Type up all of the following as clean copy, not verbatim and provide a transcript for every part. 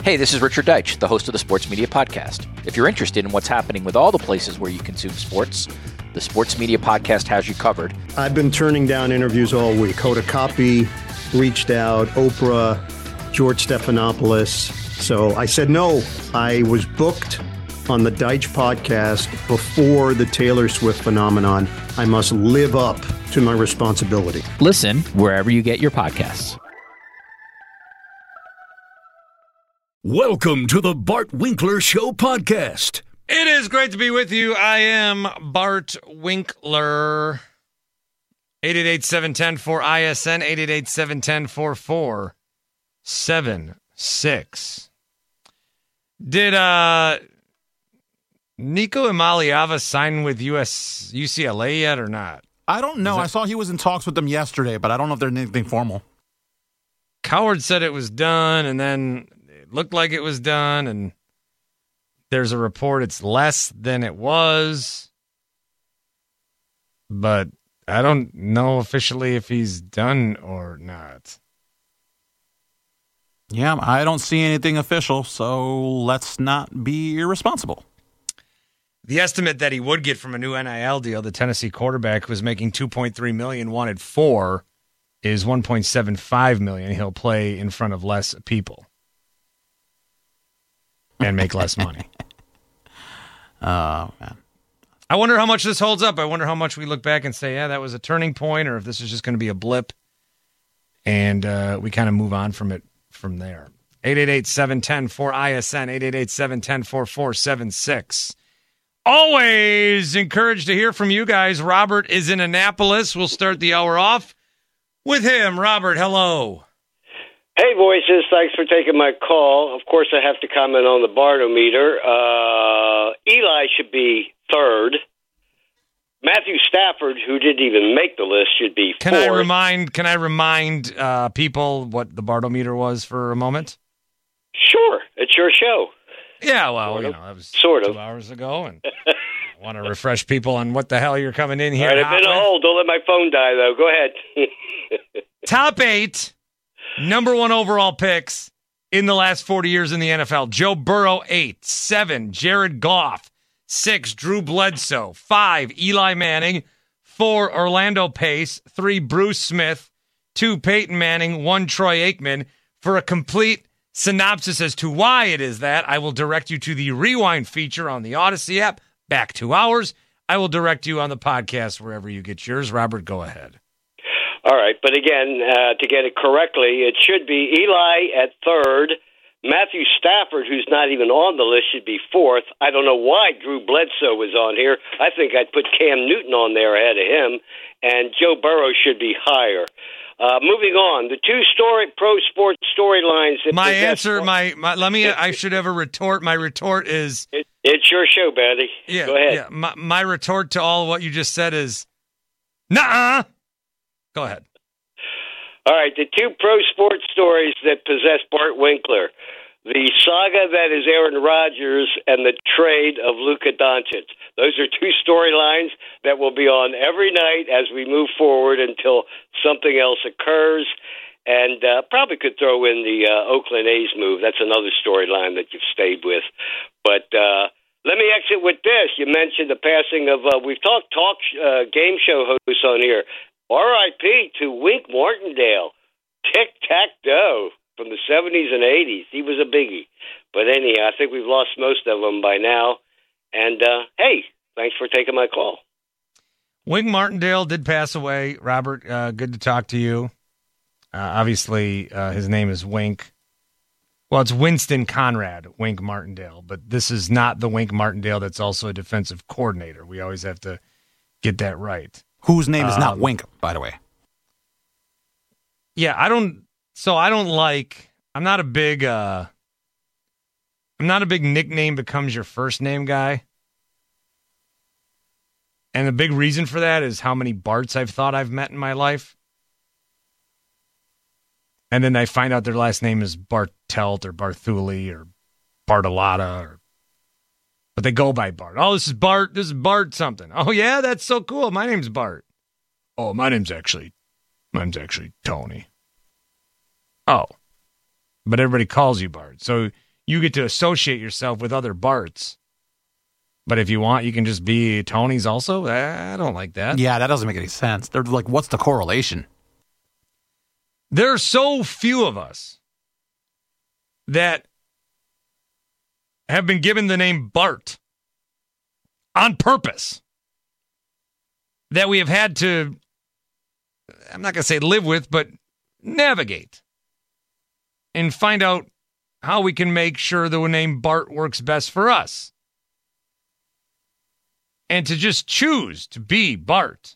Hey, this is Richard Deitch, the host of the Sports Media Podcast. If you're interested in what's happening with all the places where you consume sports, the Sports Media Podcast has you covered. I've been turning down interviews all week. Hoda Kotb reached out, Oprah, George Stephanopoulos. So I said no. I was booked on the Deitch podcast before the Taylor Swift phenomenon. I must live up to my responsibility. Listen wherever you get your podcasts. Welcome to the Bart Winkler Show podcast. It is great to be with you. I am Bart Winkler. 888-710-4ISN, 888-710-4476. Did Nico Imaliava sign with UCLA yet or not? I don't know. I saw he was in talks with them yesterday, but I don't know if there's anything formal. Coward said it was done, and then it looked like it was done, and there's a report it's less than it was. But I don't know officially if he's done or not. Yeah, I don't see anything official, so let's not be irresponsible. The estimate that he would get from a new NIL deal, the Tennessee quarterback who was making $2.3 million, wanted $4 million, is $1.75 million. He'll play in front of less people and make less money. Oh, man. I wonder how much this holds up. I wonder how much we look back and say, yeah, that was a turning point, or if this is just going to be a blip, and we kind of move on from it from there. 888-710-4ISN, 888-710-4476. Always encouraged to hear from you guys. Robert is in Annapolis. We'll start the hour off with him. Robert, hello. Hey, voices. Thanks for taking my call. Of course, I have to comment on the Bartometer. Eli should be third. Matthew Stafford, who didn't even make the list, should be fourth. Can I remind people what the Bartometer was for a moment? Sure. It's your show. Yeah, well, that was 2 hours ago, and I want to refresh people on what the hell you're coming in here. All right, I've been on hold. Don't let my phone die, though. Go ahead. Top 8, number 1 overall picks in the last 40 years in the NFL. Joe Burrow, 8. 7, Jared Goff. 6, Drew Bledsoe. 5, Eli Manning. 4, Orlando Pace. 3, Bruce Smith. 2, Peyton Manning. 1, Troy Aikman. For a complete synopsis as to why it is that, I will direct you to the Rewind feature on the Odyssey app. Back 2 hours. I will direct you on the podcast wherever you get yours. Robert, go ahead. All right, but again, to get it correctly, it should be Eli at third. Matthew Stafford, who's not even on the list, should be fourth. I don't know why Drew Bledsoe was on here. I think I'd put Cam Newton on there ahead of him, and Joe Burrow should be higher. Moving on, the two pro sports storylines. I should have a retort. My retort is... It's your show, Betty. Yeah, go ahead. Yeah. My retort to all what you just said is, nuh-uh. Go ahead. All right, the two pro sports stories that possess Bart Winkler. The saga that is Aaron Rodgers and the trade of Luka Doncic. Those are two storylines that will be on every night as we move forward until something else occurs. And probably could throw in the Oakland A's move. That's another storyline that you've stayed with. But let me exit with this. You mentioned the passing of, we've talked game show hosts on here. R.I.P. to Wink Martindale. Tic-tac-toe from the 70s and 80s. He was a biggie. But anyhow, I think we've lost most of them by now. And, hey, thanks for taking my call. Wink Martindale did pass away. Robert, good to talk to you. Obviously, his name is Wink. Well, it's Winston Conrad, Wink Martindale. But this is not the Wink Martindale that's also a defensive coordinator. We always have to get that right. Whose name is not Wink, by the way. Yeah, I'm not a big nickname becomes your first name guy. And the big reason for that is how many Barts I've thought I've met in my life. And then I find out their last name is Bartelt or Barthuli or Bartolotta, but they go by Bart. Oh, this is Bart something. Oh yeah, that's so cool. My name's Bart. Oh, mine's actually Tony. Oh, but everybody calls you Bart. So you get to associate yourself with other Barts. But if you want, you can just be Tony's also. I don't like that. Yeah, that doesn't make any sense. They're like, what's the correlation? There are so few of us that have been given the name Bart on purpose that we have had to, I'm not going to say live with, but navigate and find out how we can make sure the name Bart works best for us. And to just choose to be Bart,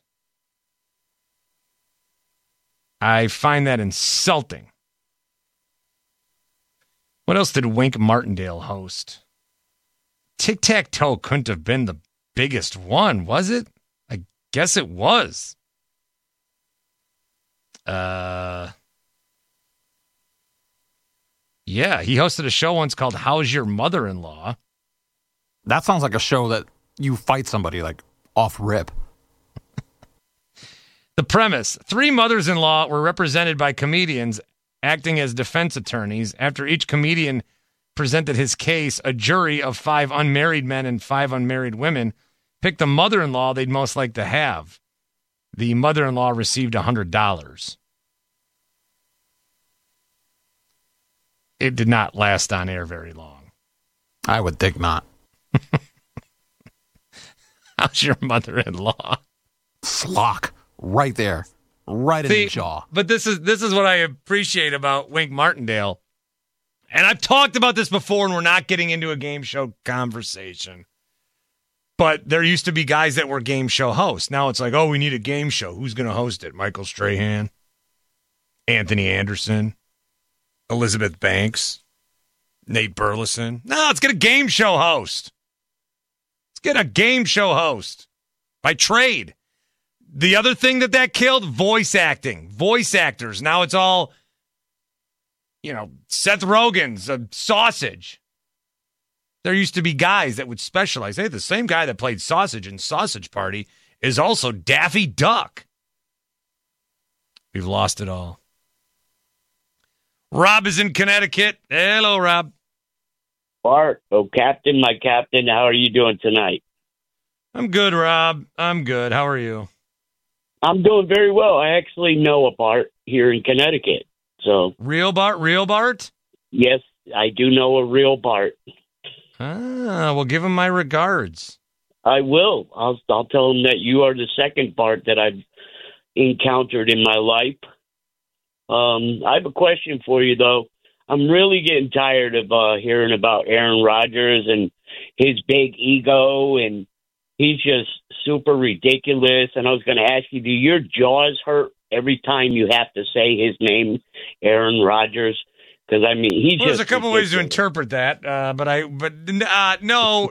I find that insulting. What else did Wink Martindale host? Tic-Tac-Toe couldn't have been the biggest one, was it? I guess it was. Yeah, he hosted a show once called How's Your Mother-in-Law? That sounds like a show that you fight somebody like off rip. The premise: 3 mothers-in-law were represented by comedians acting as defense attorneys. After each comedian presented his case, a jury of 5 unmarried men and 5 unmarried women picked the mother-in-law they'd most like to have. The mother-in-law received $100. It did not last on air very long. I would think not. How's your mother-in-law? Slock. Right there. Right in the jaw. But this is what I appreciate about Wink Martindale. And I've talked about this before, and we're not getting into a game show conversation. But there used to be guys that were game show hosts. Now it's like, oh, we need a game show. Who's going to host it? Michael Strahan? Anthony Anderson? Elizabeth Banks? Nate Burleson? No, let's get a game show host. Let's get a game show host by trade. The other thing that killed, voice acting. Voice actors. Now it's all, Seth Rogen's a sausage. There used to be guys that would specialize. Hey, the same guy that played Sausage in Sausage Party is also Daffy Duck. We've lost it all. Rob is in Connecticut. Hello, Rob. Bart, Captain, my captain, how are you doing tonight? I'm good, Rob. I'm good. How are you? I'm doing very well. I actually know a Bart here in Connecticut. So Real Bart? Yes, I do know a real Bart. Well, give him my regards. I will. I'll tell him that you are the second Bart that I've encountered in my life. I have a question for you, though. I'm really getting tired of hearing about Aaron Rodgers and his big ego, and he's just super ridiculous. And I was going to ask you, do your jaws hurt every time you have to say his name, Aaron Rodgers? Because, I mean, he's there's a couple ways to interpret that, no.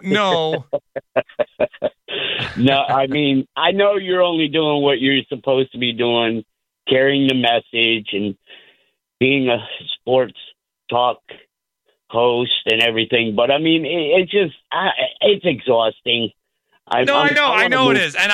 No, I mean, I know you're only doing what you're supposed to be doing, carrying the message and being a sports talk host and everything. But, I mean, it's exhausting. I know it is. And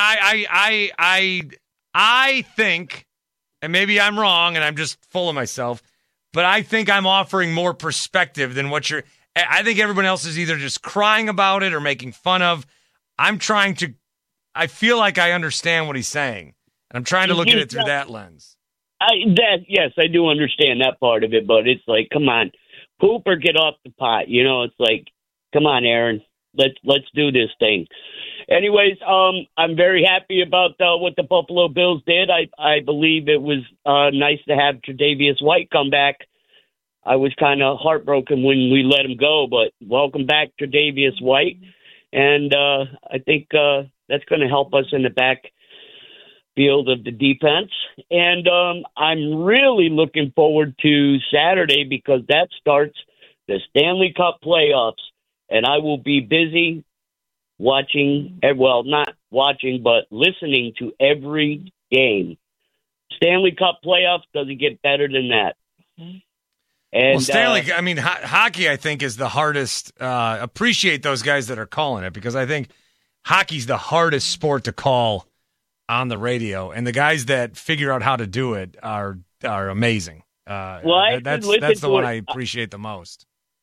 I think, and maybe I'm wrong and I'm just full of myself, but I think I'm offering more perspective than I think everyone else is either just crying about it or making fun of. I feel like I understand what he's saying, and I'm trying to look at it through that lens. Yes, I do understand that part of it, but it's like, come on, poop or get off the pot. It's like, come on, Aaron, let's do this thing. Anyways, I'm very happy about what the Buffalo Bills did. I believe it was nice to have Tre'Davious White come back. I was kind of heartbroken when we let him go, but welcome back, Tre'Davious White. And I think that's going to help us in the backfield of the defense. And I'm really looking forward to Saturday because that starts the Stanley Cup playoffs. And I will be busy watching, well, not watching, but listening to every game. Stanley Cup playoffs doesn't get better than that. And, hockey, I think, is the hardest. Appreciate those guys that are calling it because I think hockey's the hardest sport to call on the radio, and the guys that figure out how to do it are amazing. That's the one I appreciate the most.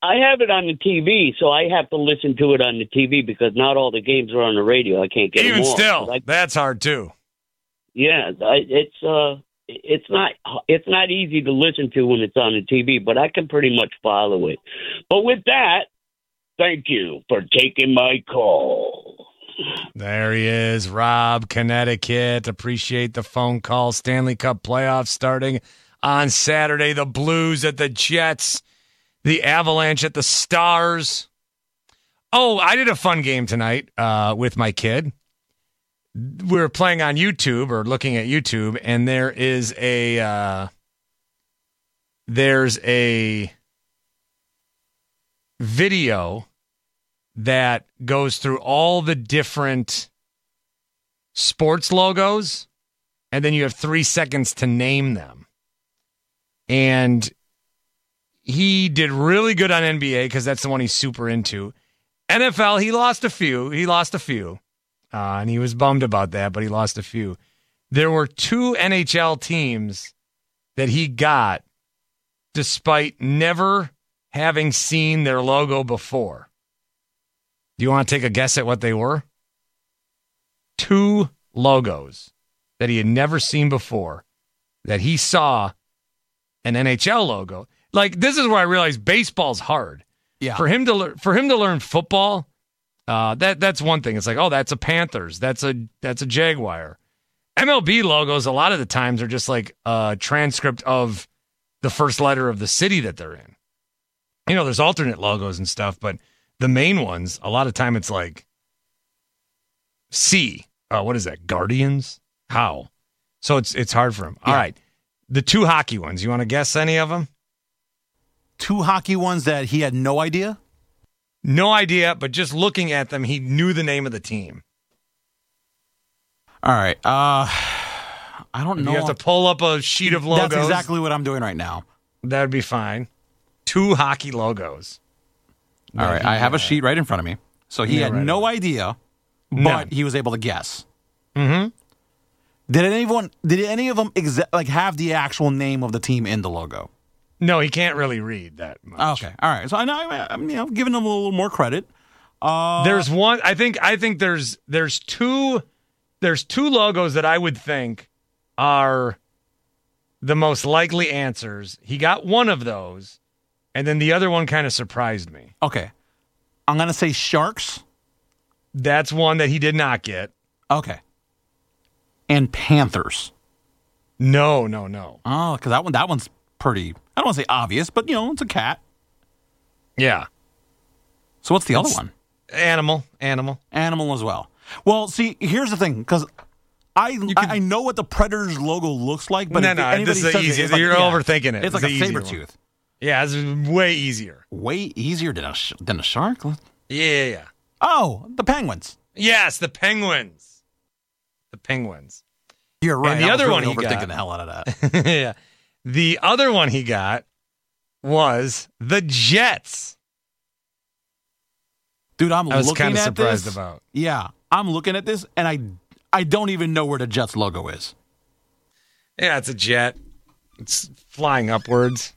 I have it on the TV, so I have to listen to it on the TV because not all the games are on the radio. I can't get Even them all. still, that's hard too. Yeah, it's not easy to listen to when it's on the TV, but I can pretty much follow it. But with that, thank you for taking my call. There he is, Rob, Connecticut. Appreciate the phone call. Stanley Cup playoffs starting on Saturday. The Blues at the Jets. The Avalanche at the Stars. Oh, I did a fun game tonight with my kid. We were playing on YouTube or looking at YouTube, and there's a video that goes through all the different sports logos, and then you have 3 seconds to name them. And he did really good on NBA because that's the one he's super into. NFL, he lost a few. And he was bummed about that, but he lost a few. There were 2 NHL teams that he got despite never having seen their logo before. Do you want to take a guess at what they were? 2 logos that he had never seen before that he saw an NHL logo. Like, this is where I realized baseball's hard. Yeah. For him to learn football, that's one thing. It's like, oh, that's a Panthers. That's a Jaguar. MLB logos a lot of the times are just like a transcript of the first letter of the city that they're in. You know, there's alternate logos and stuff, but the main ones, a lot of time it's like C. What is that? Guardians? How? So it's hard for him. Yeah. All right. The 2 hockey ones. You want to guess any of them? 2 hockey ones that he had no idea? No idea, but just looking at them, he knew the name of the team. All right. I don't know. You have to pull up a sheet of logos. That's exactly what I'm doing right now. That would be fine. 2 hockey logos. All right. I have a sheet right in front of me. So he had no idea, but he was able to guess. Mm-hmm. Did any of them have the actual name of the team in the logo? No, he can't really read that much. Okay, all right. So I'm giving him a little more credit. There's one. I think there's 2 logos that I would think are the most likely answers. He got one of those, and then the other one kind of surprised me. Okay, I'm gonna say Sharks. That's one that he did not get. Okay, and Panthers. No. Oh, because that one's pretty. I don't want to say obvious, but, it's a cat. Yeah. So what's the other one? Animal. Animal as well. Well, see, here's the thing, because I know what the Predators logo looks like, but this is easy. You're overthinking it. It's like a saber tooth. Yeah, it's way easier. Way easier than a shark? Yeah. Oh, the Penguins. Yes, the Penguins. You're right. And the other one he overthinking got. The hell out of that. Yeah. The other one he got was the Jets. Dude, I was kind of surprised about. Yeah, I'm looking at this, and I don't even know where the Jets logo is. Yeah, it's a jet. It's flying upwards.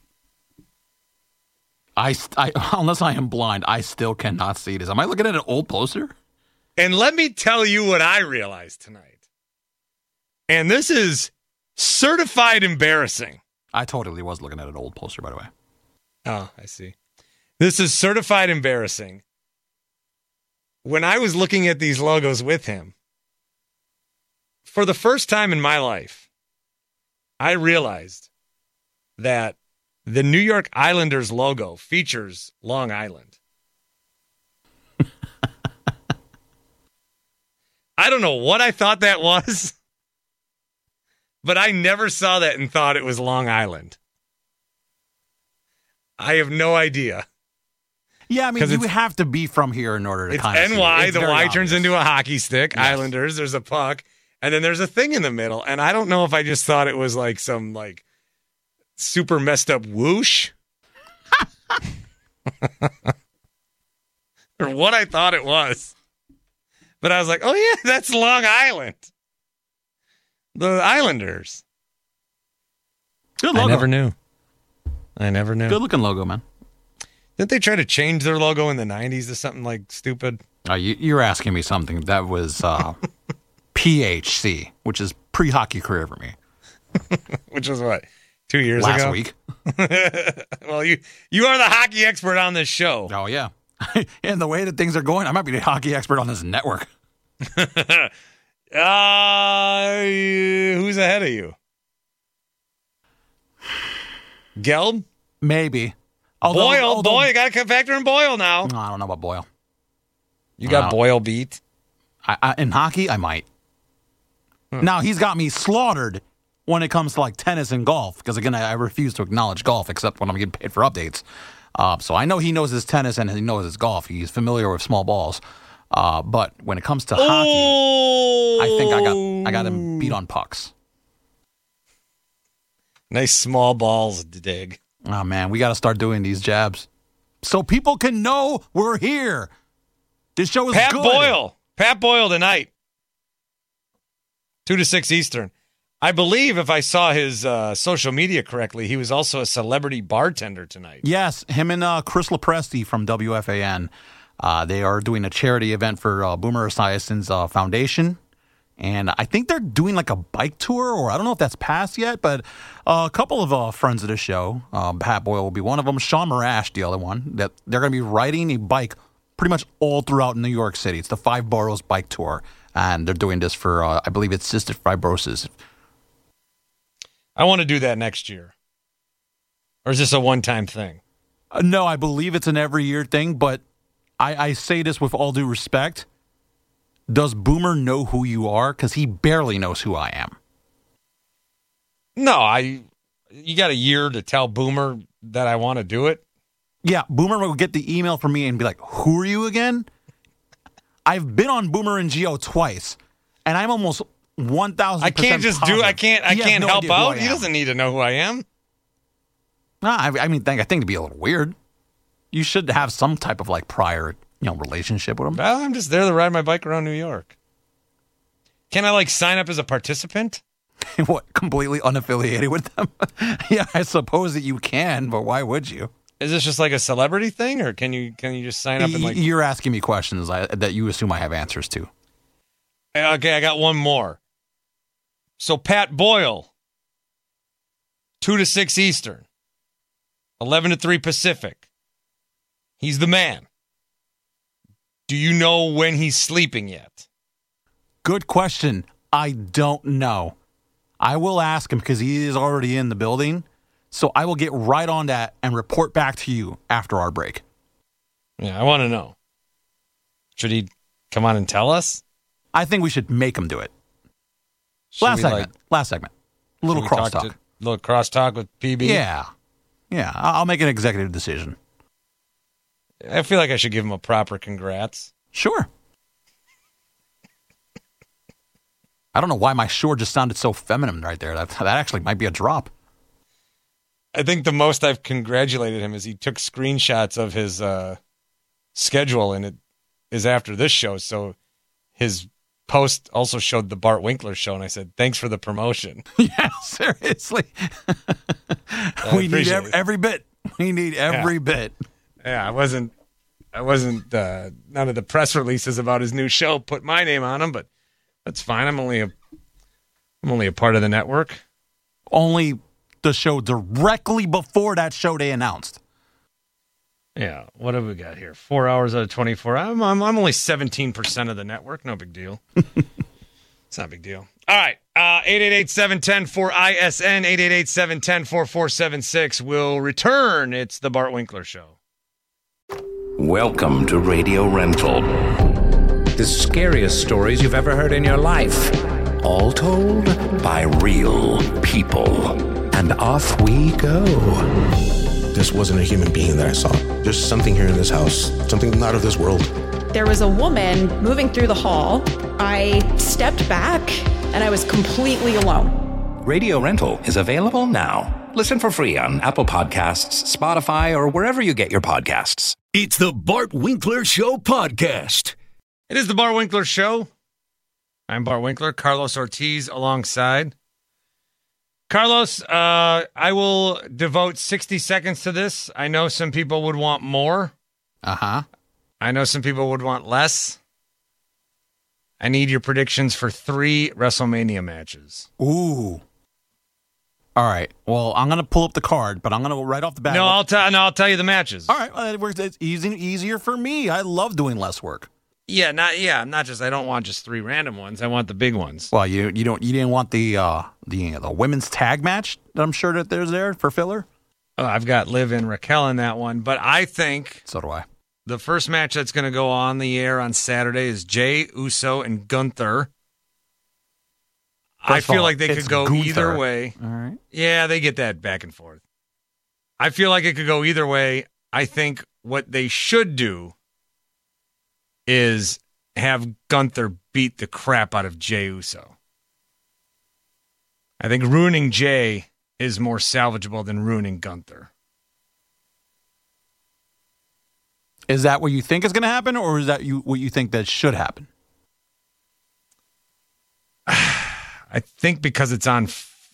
I unless I am blind, I still cannot see this. Am I looking at an old poster? And let me tell you what I realized tonight. And this is certified embarrassing. I totally was looking at an old poster, by the way. Oh, I see. This is certified embarrassing. When I was looking at these logos with him, for the first time in my life, I realized that the New York Islanders logo features Long Island. I don't know what I thought that was. But I never saw that and thought it was Long Island. I have no idea. Yeah, I mean, you have to be from here in order to kind of see it. It's NY. The Y obvious. turns into a hockey stick. Yes. Islanders, there's a puck. And then there's a thing in the middle. And I don't know if I just thought it was like some like super messed up whoosh. Or what I thought it was. But I was like, oh yeah, that's Long Island. The Islanders. Good logo. I never knew. Good looking logo, man. Didn't they try to change their logo in the 90s to something like stupid? You're asking me something that was PHC, which is pre-hockey career for me. Which was what, 2 years Last ago? week. Well, you are the hockey expert on this show. Oh, yeah. And the way that things are going, I might be the hockey expert on this network. Who's ahead of you? Gelb? Maybe. Boyle, you got to factor in Boyle now. No, I don't know about Boyle. You got Boyle beat? In hockey, I might. Now, he's got me slaughtered when it comes to like tennis and golf, because again, I refuse to acknowledge golf except when I'm getting paid for updates. So I know he knows his tennis and he knows his golf. He's familiar with small balls. But when it comes to hockey, I think I got him beat on pucks. Nice small balls to dig. Oh, man, we got to start doing these jabs so people can know we're here. This show is good. Pat Boyle tonight. 2 to 6 Eastern. I believe if I saw his social media correctly, he was also a celebrity bartender tonight. Yes, him and Chris Lopresti from WFAN. They are doing a charity event for Boomer Esiason's foundation. And I think they're doing like a bike tour, or I don't know if that's passed yet, but a couple of friends of the show, Pat Boyle will be one of them, Sean Marash, the other one, that they're going to be riding a bike pretty much all throughout New York City. It's the 5 Boroughs Bike Tour, and they're doing this for, I believe it's cystic fibrosis. I want to do that next year. Or is this a one-time thing? No, I believe it's an every year thing, but I say this with all due respect. Does Boomer know who you are? Because he barely knows who I am. No, you got a year to tell Boomer that I want to do it. Yeah, Boomer will get the email from me and be like, who are you again? I've been on Boomer and Geo twice, and I'm almost 1,000% I can't just positive. I can't help out. He doesn't need to know who I am. No, I think it'd be a little weird. You should have some type of like prior, relationship with him. Well, I'm just there to ride my bike around New York. Can I sign up as a participant? What, completely unaffiliated with them? Yeah, I suppose that you can, but why would you? Is this just like a celebrity thing, or can you just sign up and You're asking me questions that you assume I have answers to. Okay, I got one more. So Pat Boyle, 2 to 6 Eastern, 11 to 3 Pacific. He's the man. Do you know when he's sleeping yet? Good question. I don't know. I will ask him because he is already in the building. So I will get right on that and report back to you after our break. Yeah, I want to know. Should he come on and tell us? I think we should make him do it. Last segment. A little crosstalk. Little crosstalk with PB? Yeah. I'll make an executive decision. I feel like I should give him a proper congrats. Sure. I don't know why my sure just sounded so feminine right there. That actually might be a drop. I think the most I've congratulated him is he took screenshots of his schedule, and it is after this show. So his post also showed the Bart Winkler show, and I said, thanks for the promotion. Yeah, seriously. We need every bit. We need every bit. Yeah, I wasn't none of the press releases about his new show put my name on them, but that's fine. I'm only a part of the network. Only the show directly before that show they announced. Yeah, what have we got here? 4 hours out of 24. I'm only 17% of the network. No big deal. It's not a big deal. All right, 888-710-4ISN, 888-710-4476 will return. It's the Bart Winkler Show. Welcome to Radio Rental. The scariest stories you've ever heard in your life. All told by real people. And off we go. This wasn't a human being that I saw. There's something here in this house, something not of this world. There was a woman moving through the hall. I stepped back and I was completely alone. Radio Rental is available now. Listen for free on Apple Podcasts, Spotify, or wherever you get your podcasts. It's the Bart Winkler Show podcast. It is the Bart Winkler Show. I'm Bart Winkler, Carlos Ortiz alongside. Carlos, I will devote 60 seconds to this. I know some people would want more. Uh-huh. I know some people would want less. I need your predictions for 3 WrestleMania matches. Ooh. All right. Well, I'm going to pull up the card, but I'm going to go right off the bat. No, I'll tell you the matches. All right. Well, it's easier for me. I love doing less work. I don't want just 3 random ones. I want the big ones. Well, you didn't want the women's tag match that I'm sure that there's there for filler? Oh, I've got Liv and Raquel in that one, but I think so do I. The first match that's going to go on the air on Saturday is Jey Uso and Gunther. I feel like they could go either way. All right. Yeah, they get that back and forth. I feel like it could go either way. I think what they should do is have Gunther beat the crap out of Jey Uso. I think ruining Jey is more salvageable than ruining Gunther. Is that what you think is going to happen, or is that what you think that should happen? I think because it's on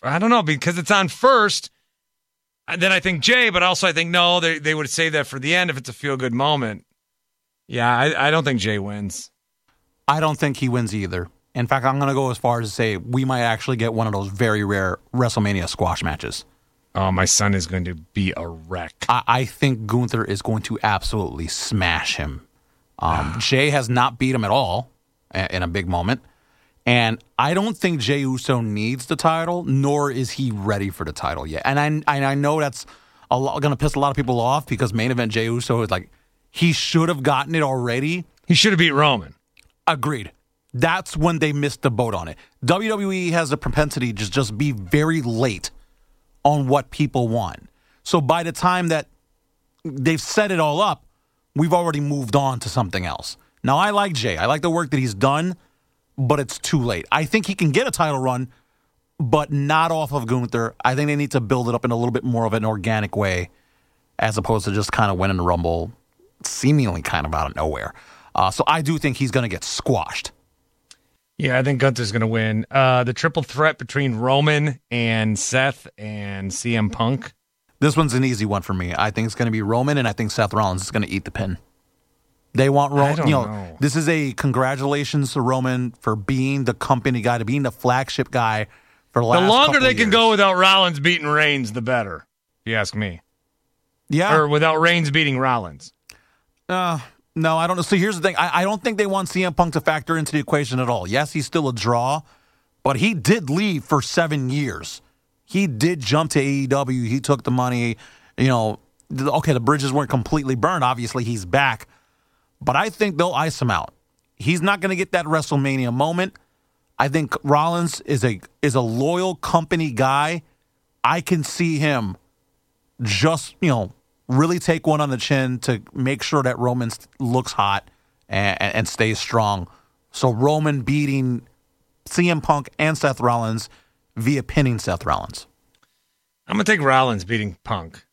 first, then I think Jey, but also I think no, they would save that for the end if it's a feel-good moment. Yeah, I don't think Jey wins. I don't think he wins either. In fact, I'm going to go as far as to say we might actually get one of those very rare WrestleMania squash matches. Oh, my son is going to be a wreck. I think Gunther is going to absolutely smash him. Jey has not beat him at all in a big moment. And I don't think Jey Uso needs the title, nor is he ready for the title yet. And I know that's going to piss a lot of people off because main event Jey Uso is like, he should have gotten it already. He should have beat Roman. Agreed. That's when they missed the boat on it. WWE has a propensity to just be very late on what people want. So by the time that they've set it all up, we've already moved on to something else. Now, I like Jey. I like the work that he's done, but it's too late. I think he can get a title run, but not off of Gunther. I think they need to build it up in a little bit more of an organic way as opposed to just kind of winning the Rumble seemingly kind of out of nowhere. So I do think he's going to get squashed. Yeah, I think Gunther's going to win. The triple threat between Roman and Seth and CM Punk. This one's an easy one for me. I think it's going to be Roman, and I think Seth Rollins is going to eat the pin. They want Roman. I don't know. This is a congratulations to Roman for being the company guy, to being the flagship guy for the last couple of years. The longer they can go without Rollins beating Reigns, the better, if you ask me. Yeah. Or without Reigns beating Rollins. No, I don't know. So here's the thing. I don't think they want CM Punk to factor into the equation at all. Yes, he's still a draw, but he did leave for 7 years. He did jump to AEW. He took the money. Okay, the bridges weren't completely burned. Obviously, he's back. But I think they'll ice him out. He's not going to get that WrestleMania moment. I think Rollins is a loyal company guy. I can see him just, really take one on the chin to make sure that Roman looks hot and stays strong. So Roman beating CM Punk and Seth Rollins via pinning Seth Rollins. I'm going to take Rollins beating Punk.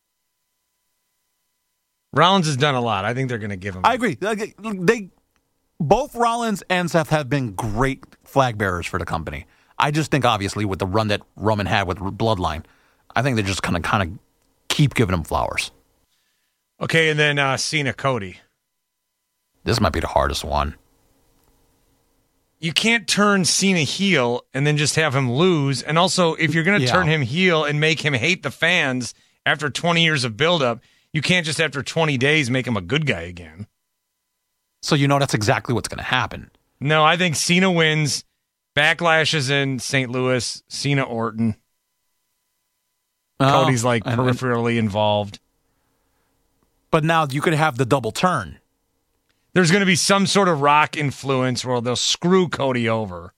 Rollins has done a lot. I think they're going to give him. I agree. Both Rollins and Seth have been great flag bearers for the company. I just think, obviously, with the run that Roman had with Bloodline, I think they're just going to kind of keep giving him flowers. Okay, and then Cena Cody. This might be the hardest one. You can't turn Cena heel and then just have him lose. And also, if you're going to turn him heel and make him hate the fans after 20 years of buildup, you can't just after 20 days make him a good guy again. So that's exactly what's going to happen. No, I think Cena wins. Backlash is in St. Louis. Cena Orton. Cody's peripherally involved. But now you could have the double turn. There's going to be some sort of Rock influence where they'll screw Cody over.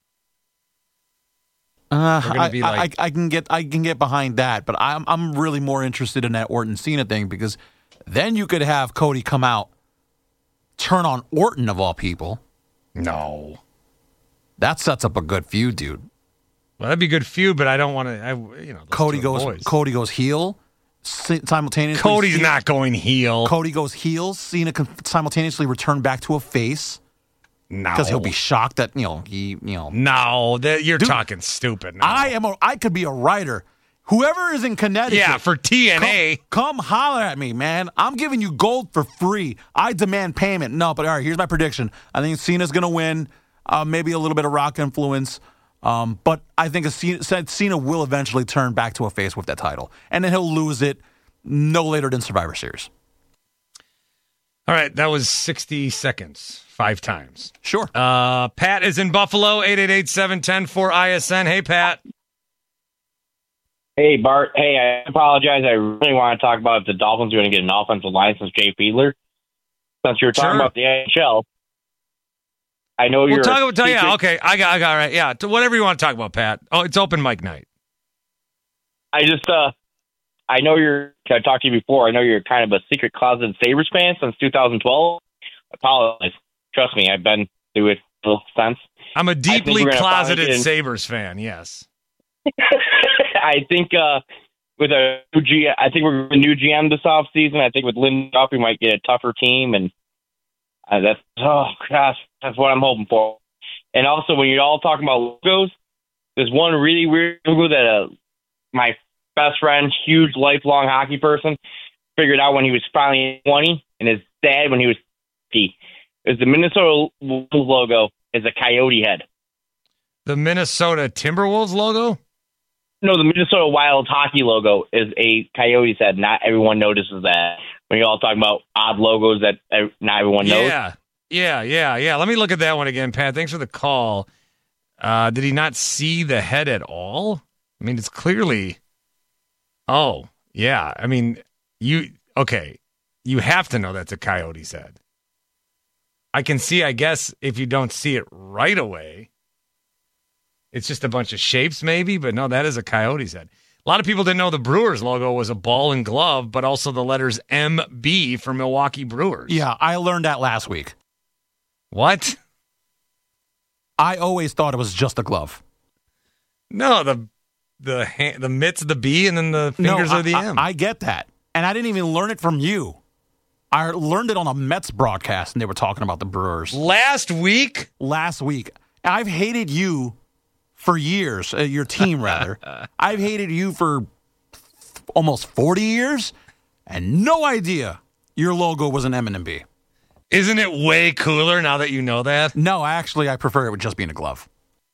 I can get behind that, but I'm really more interested in that Orton Cena thing because then you could have Cody come out, turn on Orton of all people. No, that sets up a good feud, dude. Well, that'd be a good feud, but I don't want to. Cody goes heel. Simultaneously, Cody's not going heel. Cody goes heel. Cena can simultaneously return back to a face. No, because he'll be shocked that No, you're talking stupid. No. I could be a writer. Whoever is in Connecticut. Yeah, for TNA. Come holler at me, man. I'm giving you gold for free. I demand payment. No, but all right, here's my prediction. I think Cena's going to win. Maybe a little bit of Rock influence. But I think Cena will eventually turn back to a face with that title. And then he'll lose it no later than Survivor Series. All right, that was 60 seconds, 5 times. Sure. Pat is in Buffalo, 888-710-4ISN. Hey, Pat. Hey, Bart. Hey, I apologize. I really want to talk about if the Dolphins are going to get an offensive line since Jay Fiedler. Since you were talking about the NHL, I know you're... Okay, I got it right. Yeah, whatever you want to talk about, Pat. Oh, it's open mic night. I just, I know I talked to you before. I know you're kind of a secret closet Sabres fan since 2012. I apologize. Trust me, I've been through it since. I'm a deeply closeted Sabres fan, yes. I think with a we're a new GM this offseason. I think with Lynn Duff, we might get a tougher team, and that's what I'm hoping for. And also, when you're all talking about logos, there's one really weird logo that my best friend, huge lifelong hockey person, figured out when he was finally 20, and his dad when he was 50. Is the Minnesota Wolves logo is a coyote head. The Minnesota Timberwolves logo? No, the Minnesota Wild hockey logo is a coyote's head. Not everyone notices that. When you're all talking about odd logos that not everyone knows. Yeah. Let me look at that one again, Pat. Thanks for the call. Did he not see the head at all? I mean, it's clearly... Oh, yeah. I mean, you have to know that's a coyote's head. I can see, I guess, if you don't see it right away, it's just a bunch of shapes maybe, but no, that is a coyote's head. A lot of people didn't know the Brewers logo was a ball and glove, but also the letters MB for Milwaukee Brewers. Yeah, I learned that last week. What? I always thought it was just a glove. No, the mitt's the B and then the fingers are the M. I get that. And I didn't even learn it from you. I learned it on a Mets broadcast, and they were talking about the Brewers. Last week? Last week. I've hated you for years, your team, rather. I've hated you for almost 40 years, and no idea your logo was an M and a B. Isn't it way cooler now that you know that? No, I prefer it with just being a glove.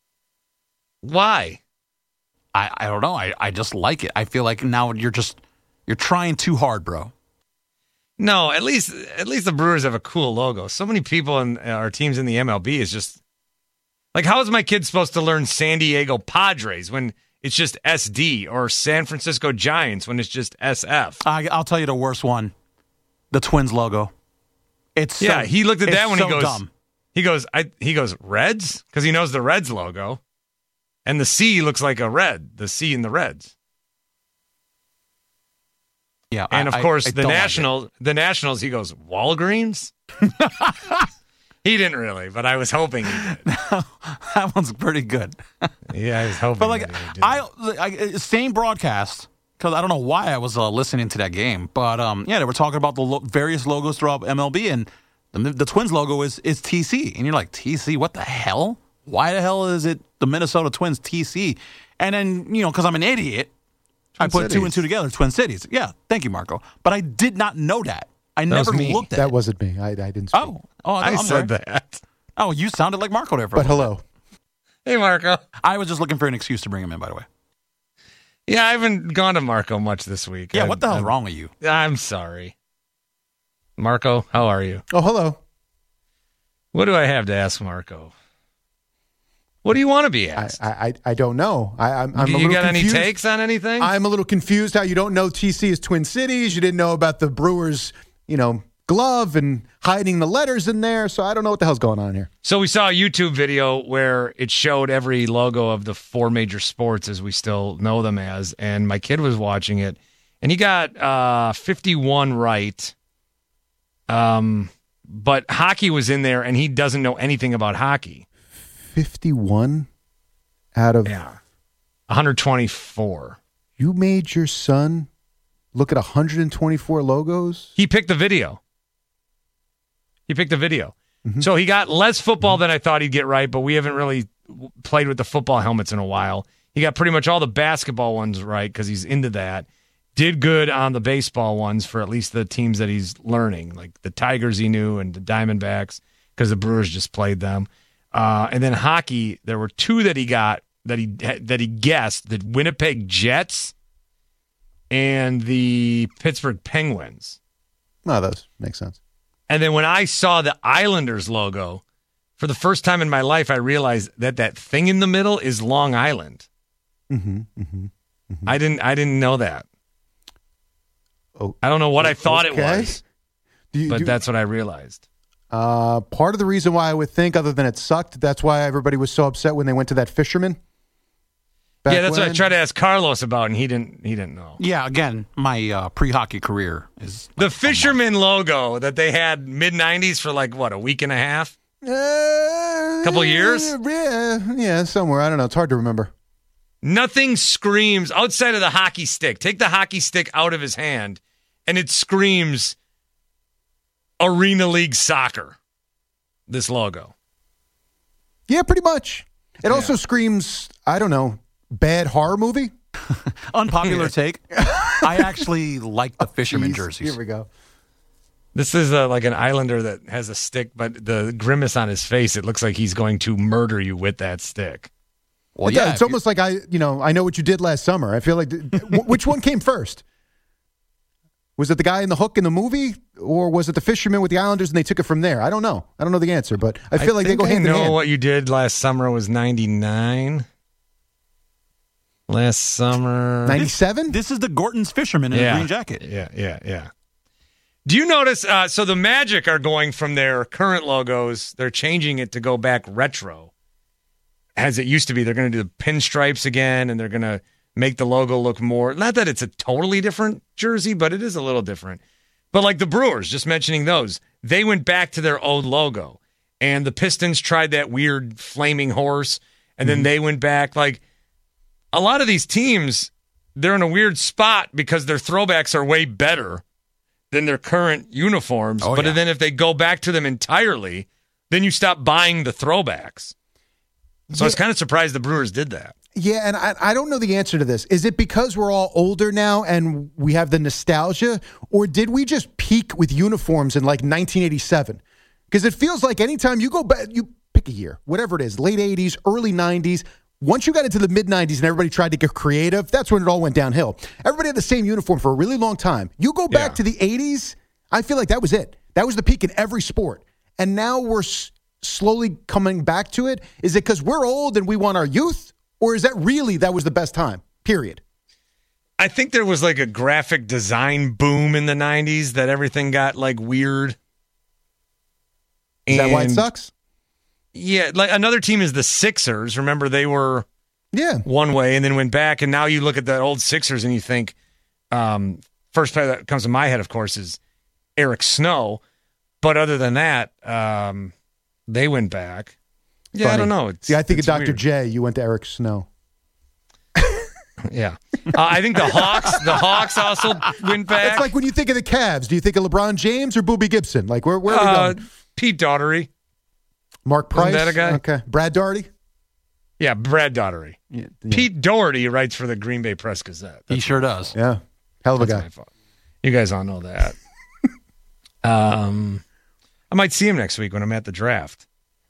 Why? I don't know. I just like it. I feel like now you're trying too hard, bro. No, at least the Brewers have a cool logo. So many people in our teams in the MLB is just like, how is my kid supposed to learn San Diego Padres when it's just SD, or San Francisco Giants when it's just SF? I'll tell you the worst one, the Twins logo. He looked at that when so he goes, dumb. He goes Reds, because he knows the Reds logo, and the C looks like a red. The C in the Reds. Yeah, and of course the Nationals. He goes Walgreens. He didn't really, but I was hoping he did. That one's pretty good. Yeah, I was hoping. But same broadcast, because I don't know why I was listening to that game, but they were talking about the various logos throughout MLB, and the Twins logo is TC, and you're like, TC, what the hell? Why the hell is it the Minnesota Twins TC? And then because I'm an idiot. I put 2 and 2 together, Twin Cities. Yeah, thank you, Marco. But I did not know that. I never looked at it. That wasn't me. I didn't speak. I said that. Oh, you sounded like Marco there for But hello. Hey, Marco. I was just looking for an excuse to bring him in, by the way. Yeah, I haven't gone to Marco much this week. Yeah, what the hell's wrong with you? I'm sorry. Marco, how are you? Oh, hello. What do I have to ask Marco? What do you want to be asked? I don't know. I'm a little confused. You got any takes on anything? I'm a little confused how you don't know TC is Twin Cities. You didn't know about the Brewers, glove and hiding the letters in there. So I don't know what the hell's going on here. So we saw a YouTube video where it showed every logo of the 4 major sports as we still know them as. And my kid was watching it, and he got 51 right. But hockey was in there, and he doesn't know anything about hockey. 51 out of 124. You made your son look at 124 logos? He picked the video. Mm-hmm. So he got less football than I thought he'd get right, but we haven't really played with the football helmets in a while. He got pretty much all the basketball ones right because he's into that. Did good on the baseball ones for at least the teams that he's learning, like the Tigers he knew and the Diamondbacks because the Brewers just played them. And then hockey, there were two that he got that he guessed: the Winnipeg Jets and the Pittsburgh Penguins. No, that makes sense. And then when I saw the Islanders logo, for the first time in my life, I realized that thing in the middle is Long Island. I didn't know that. Oh, I don't know what I thought it was, but that's what I realized. Part of the reason why I would think, other than it sucked, that's why everybody was so upset when they went to that Fisherman. Yeah, that's what I tried to ask Carlos about, and he didn't know. Yeah, again, my pre-hockey career is the Fisherman logo that they had mid-'90s for like what, a week and a half, couple years. Yeah, somewhere. I don't know. It's hard to remember. Nothing screams outside of the hockey stick. Take the hockey stick out of his hand, and it screams Arena League Soccer. This logo. Yeah, pretty much. It also screams, I don't know, bad horror movie. Unpopular take. I actually like the Fisherman jerseys. Here we go. This is like an Islander that has a stick, but the grimace on his face, it looks like he's going to murder you with that stick. Well, yeah, it's almost like I know what you did last summer. I feel like which one came first? Was it the guy in the hook in the movie, or was it the Fisherman with the Islanders and they took it from there? I don't know. I don't know the answer, but I feel like they go hand in hand. I know what you did last summer was 99. Last summer. 97? This is the Gorton's Fisherman in a green jacket. Yeah. Do you notice, so the Magic are going from their current logos, they're changing it to go back retro, as it used to be. They're going to do the pinstripes again, and they're going to make the logo look more, not that it's a totally different jersey, but it is a little different. But like the Brewers, just mentioning those, they went back to their old logo. And the Pistons tried that weird flaming horse, and then they went back. Like, a lot of these teams, they're in a weird spot because their throwbacks are way better than their current uniforms. Then if they go back to them entirely, then you stop buying the throwbacks. So I was kind of surprised the Brewers did that. Yeah, and I don't know the answer to this. Is it because we're all older now and we have the nostalgia, or did we just peak with uniforms in like 1987? Because it feels like anytime you go back, you pick a year, whatever it is, late 80s, early 90s, once you got into the mid-90s and everybody tried to get creative, that's when it all went downhill. Everybody had the same uniform for a really long time. You go back to the 80s, I feel like that was it. That was the peak in every sport. And now we're slowly coming back to it. Is it because we're old and we want our youth? Or is that really that was the best time, period? I think there was like a graphic design boom in the 90s that everything got like weird. Is that why it sucks? Yeah, like another team is the Sixers. Remember, they were one way and then went back, and now you look at the old Sixers and you think, first player that comes to my head, of course, is Eric Snow. But other than that, they went back. Yeah, funny. I don't know. I think of Dr. Weird. J. You went to Eric Snow. Yeah. I think the Hawks also went back. It's like when you think of the Cavs, do you think of LeBron James or Boobie Gibson? Like, where are we going? Pete Daugherty. Mark Price? Isn't that a guy? Okay. Brad Daugherty? Yeah, Brad Daugherty. Yeah. Pete Daugherty writes for the Green Bay Press-Gazette. He sure does. Yeah. Hell of a guy. You guys all know that. I might see him next week when I'm at the draft.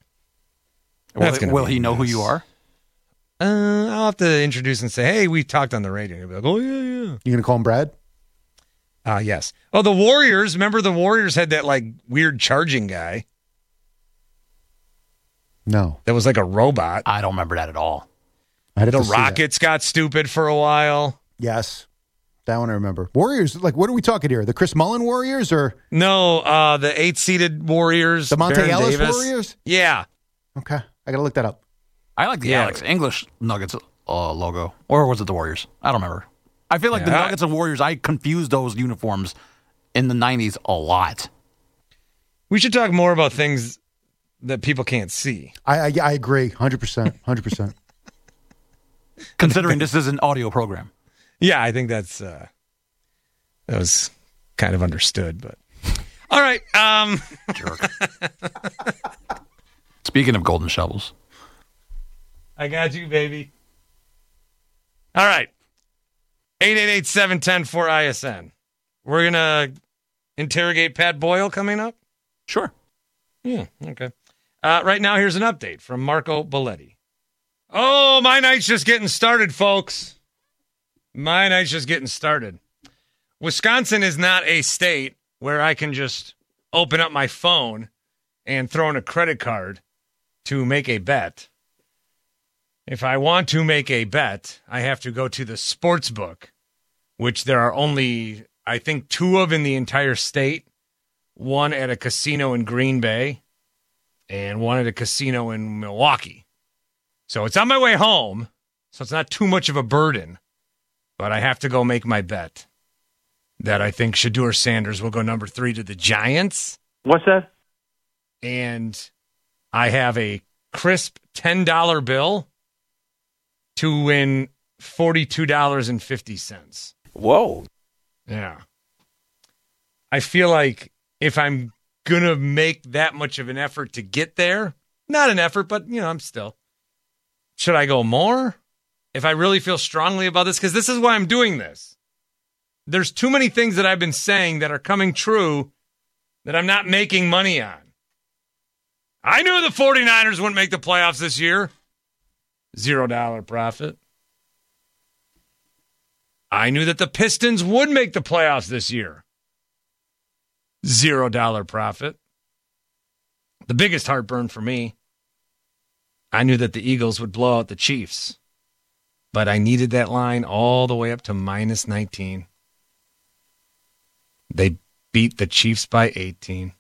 Will he know who you are? I'll have to introduce and say, hey, we talked on the radio. He'll be like, oh, yeah. You going to call him Brad? Yes. Oh, the Warriors. Remember the Warriors had that like weird charging guy? No. That was like a robot. I don't remember that at all. The Rockets got stupid for a while. Yes. That one I remember. Warriors, like, what are we talking here? The Chris Mullin Warriors or? No, the 8-seeded Warriors. The Monte Ellis Warriors? Yeah. Okay. I got to look that up. I like the Alex English Nuggets logo. Or was it the Warriors? I don't remember. I feel like the Nuggets and Warriors, I confused those uniforms in the 90s a lot. We should talk more about things that people can't see. I agree. 100%. 100%. Considering this is an audio program. Yeah, I think that was kind of understood, but all right. Jerk. Speaking of golden shovels. I got you, baby. All right. 888-710-4ISN. We're going to interrogate Pat Boyle coming up? Sure. Yeah, okay. Right now, here's an update from Marco Belletti. Oh, my night's just getting started, folks. My night's just getting started. Wisconsin is not a state where I can just open up my phone and throw in a credit card to make a bet. If I want to make a bet, I have to go to the sports book, which there are only, I think, 2 of in the entire state. One at a casino in Green Bay and one at a casino in Milwaukee. So it's on my way home, so it's not too much of a burden, but I have to go make my bet that I think Shedeur Sanders will go number 3 to the Giants. What's that? And I have a crisp $10 bill to win $42.50. Whoa. Yeah. I feel like if I'm going to make that much of an effort to get there, not an effort, but, I'm still. Should I go more? If I really feel strongly about this, because this is why I'm doing this. There's too many things that I've been saying that are coming true that I'm not making money on. I knew the 49ers wouldn't make the playoffs this year. $0 profit. I knew that the Pistons would make the playoffs this year. $0 profit. The biggest heartburn for me, I knew that the Eagles would blow out the Chiefs, but I needed that line all the way up to -19. They beat the Chiefs by 18.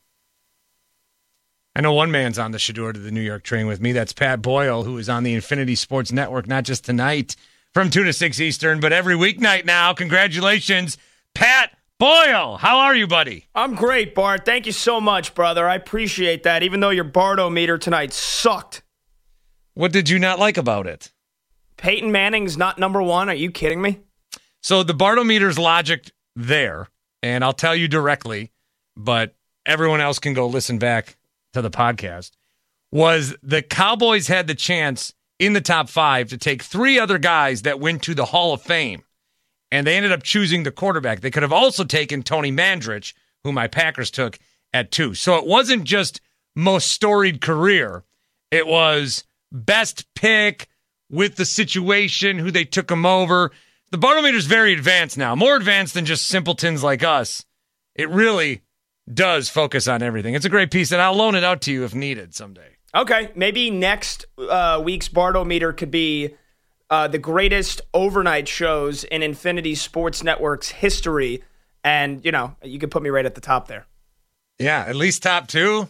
I know one man's on the Shedeur to the New York train with me. That's Pat Boyle, who is on the Infinity Sports Network, not just tonight from 2 to 6 Eastern, but every weeknight now. Congratulations, Pat Boyle. How are you, buddy? I'm great, Bart. Thank you so much, brother. I appreciate that, even though your Bardo-meter tonight sucked. What did you not like about it? Peyton Manning's not number 1. Are you kidding me? So the Bardo-meter's logic there, and I'll tell you directly, but everyone else can go listen back to the podcast, was the Cowboys had the chance in the top 5 to take 3 other guys that went to the Hall of Fame, and they ended up choosing the quarterback. They could have also taken Tony Mandrich, who my Packers took at 2. So it wasn't just most storied career. It was best pick with the situation, who they took him over. The Bardo-meter's very advanced now, more advanced than just simpletons like us. It really does focus on everything. It's a great piece, and I'll loan it out to you if needed someday. Okay, maybe next week's Bardo-meter could be the greatest overnight shows in Infinity Sports Network's history, and, you could put me right at the top there. Yeah, at least top 2.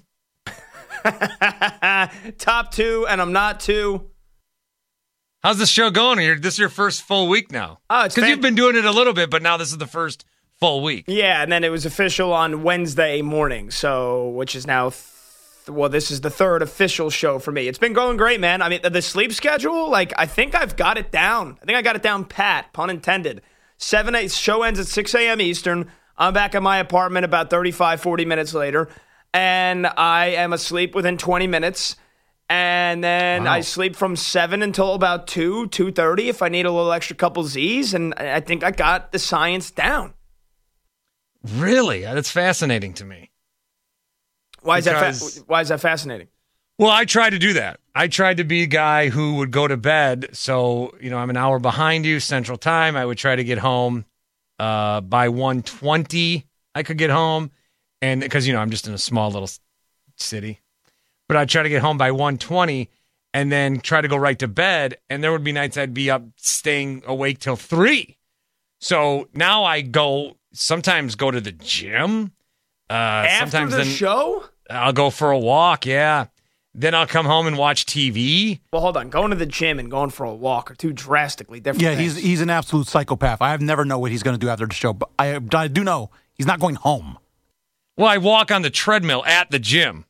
Top 2, and I'm not 2. How's the show going? This is your first full week now. Oh, it's because you've been doing it a little bit, but now this is the first full week. Yeah, and then it was official on Wednesday morning, which is now, this is the 3rd official show for me. It's been going great, man. I mean, the sleep schedule, I think I've got it down. I think I got it down pat, pun intended. 7-8, show ends at 6 a.m. Eastern. I'm back at my apartment about 35, 40 minutes later, and I am asleep within 20 minutes. And then I sleep from 7 until about 2:30 if I need a little extra couple Z's, and I think I got the science down. Really? That's fascinating to me. Why is that fascinating? Well, I tried to do that. I tried to be a guy who would go to bed. So, I'm an hour behind you, Central Time. I would try to get home by 1:20. I could get home, and because, I'm just in a small little city. But I'd try to get home by 1:20 and then try to go right to bed. And there would be nights I'd be up staying awake till 3. So now I sometimes go to the gym. After the show? I'll go for a walk, yeah. Then I'll come home and watch TV. Well, hold on. Going to the gym and going for a walk are two drastically different things. He's an absolute psychopath. I have never know what he's going to do after the show, but I do know he's not going home. Well, I walk on the treadmill at the gym.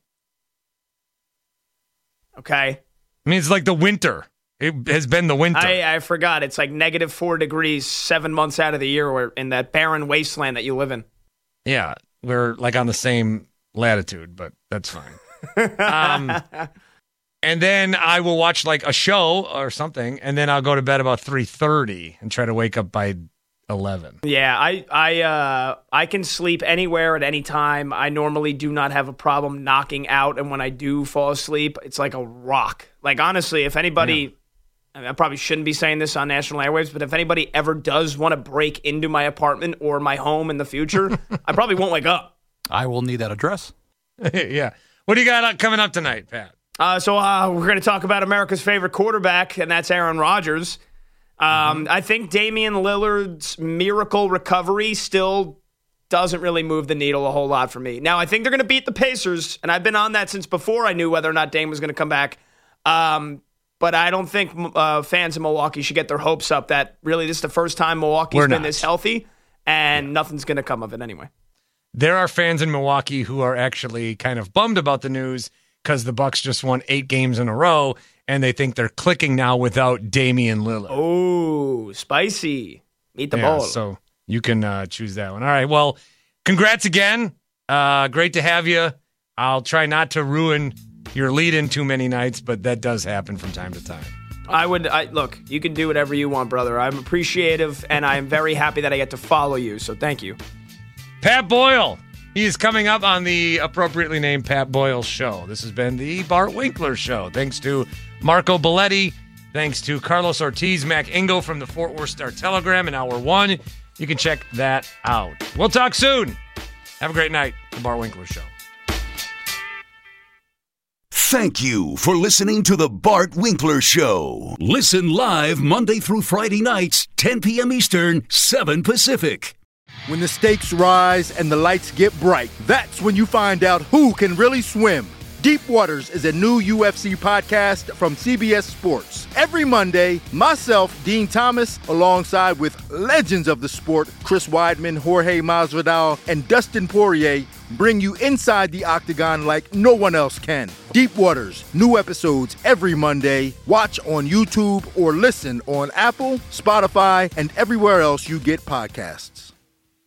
Okay. I mean, it's like the winter. It has been the winter. I forgot. It's like -4 degrees 7 months out of the year in that barren wasteland that you live in. Yeah, we're like on the same latitude, but that's fine. And then I will watch like a show or something, and then I'll go to bed about 3:30 and try to wake up by 11. Yeah, I can sleep anywhere at any time. I normally do not have a problem knocking out, and when I do fall asleep, it's like a rock. Like, honestly, if anybody, I probably shouldn't be saying this on national airwaves, but if anybody ever does want to break into my apartment or my home in the future, I probably won't wake up. I will need that address. Yeah. What do you got coming up tonight, Pat? So we're going to talk about America's favorite quarterback, and that's Aaron Rodgers. I think Damian Lillard's miracle recovery still doesn't really move the needle a whole lot for me. Now, I think they're going to beat the Pacers, and I've been on that since before I knew whether or not Dame was going to come back. But I don't think fans in Milwaukee should get their hopes up that really this is the first time Milwaukee's been this healthy, and nothing's going to come of it anyway. There are fans in Milwaukee who are actually kind of bummed about the news because the Bucks just won 8 games in a row, and they think they're clicking now without Damian Lillard. Oh, spicy. Meet the ball. So you can choose that one. All right, well, congrats again. Great to have you. I'll try not to ruin your lead-in too many nights, but that does happen from time to time. Look, you can do whatever you want, brother. I'm appreciative, and I'm very happy that I get to follow you, so thank you. Pat Boyle. He is coming up on the appropriately named Pat Boyle Show. This has been the Bart Winkler Show. Thanks to Marco Belletti. Thanks to Carlos Ortiz, Mac Ingo from the Fort Worth Star-Telegram in Hour 1. You can check that out. We'll talk soon. Have a great night. The Bart Winkler Show. Thank you for listening to the Bart Winkler Show. Listen live Monday through Friday nights, 10 p.m. Eastern, 7 Pacific. When the stakes rise and the lights get bright, that's when you find out who can really swim. Deep Waters is a new UFC podcast from CBS Sports. Every Monday, myself, Dean Thomas, alongside with legends of the sport, Chris Weidman, Jorge Masvidal, and Dustin Poirier, bring you inside the octagon like no one else can. Deep Waters, new episodes every Monday. Watch on YouTube or listen on Apple, Spotify, and everywhere else you get podcasts.